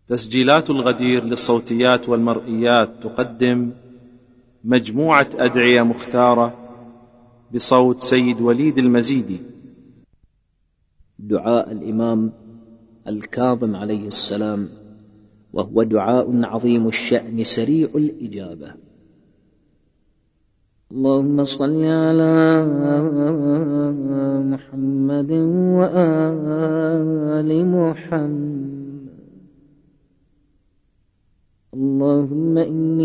تسجيلات الغدير للصوتيات والمرئيات تقدم مجموعة أدعية مختارة بصوت سيد وليد المزيدي. دعاء الإمام الكاظم عليه السلام، وهو دعاء عظيم الشأن سريع الإجابة. اللهم صل على محمد وآل محمد. اللهم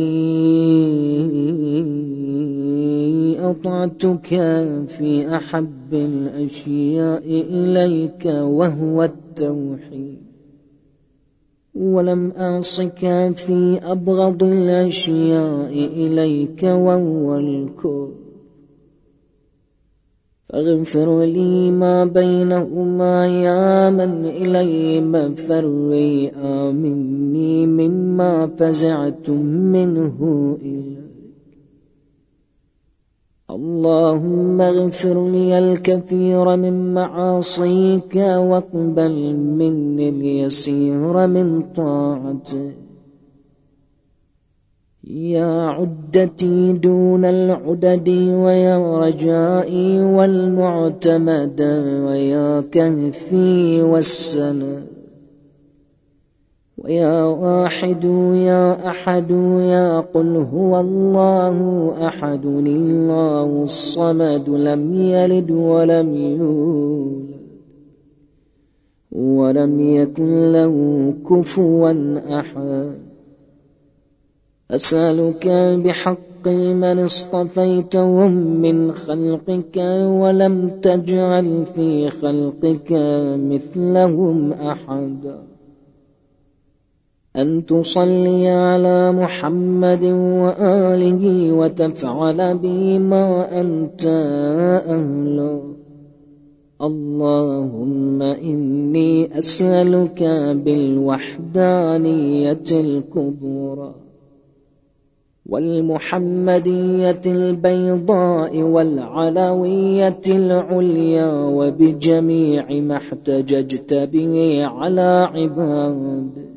إني أطعتك في أحب الأشياء إليك وهو التوحيد، ولم أعصك في أبغض الأشياء إليك وهو الكفر، فاغفر لي ما بينهما يا من إلي مفري، آمني مما فزعت منه إليك. اللهم اغفر لي الكثير من معاصيك واقبل مني اليسير من طاعتك. يا عدتي دون العدد، ويا رجائي والمعتمد، ويا كهفي والسند، ويا واحد يا أحد، يا قل هو الله أحد الله الصمد، لم يلد ولم يولد ولم يكن له كفوا أحد. أسألك بحق من اصطفيتهم من خلقك ولم تجعل في خلقك مثلهم أحدا، أن تصلي على محمد وآله وتفعل به ما أنت أهله. اللهم إني أسألك بالوحدانية الكبرى والمحمدية البيضاء والعلوية العليا، وبجميع ما احتججت به على عبادك،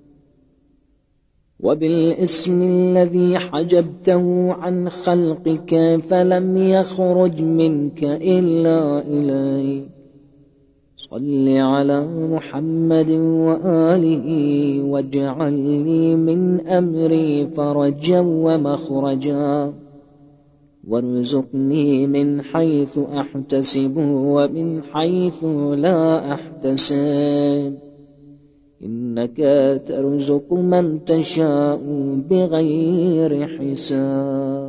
وبالاسم الذي حجبته عن خلقك فلم يخرج منك إلا إليك. صل على محمد وآله واجعل لي من أمري فرجا ومخرجا، وارزقني من حيث أحتسب ومن حيث لا أحتسب، إنك ترزق من تشاء بغير حساب.